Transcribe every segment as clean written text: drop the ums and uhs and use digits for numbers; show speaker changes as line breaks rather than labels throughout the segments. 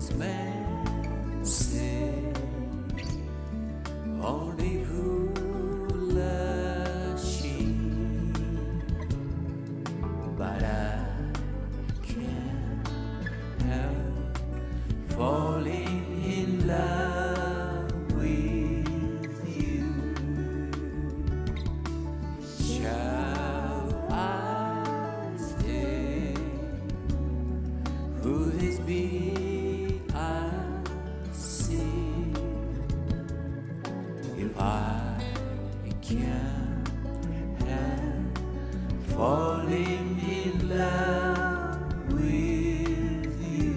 expensive. Foolish, but I can't help falling in love with you. Shall I stay? Would this be I see if I can't help falling in love with you?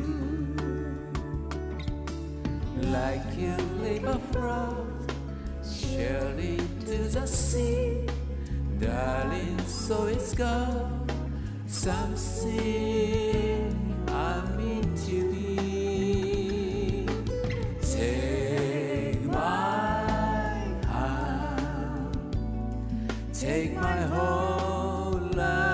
Like you leap a frost surely to the sea, darling, so it's gone something I mean to be. Take my hand, take my whole life.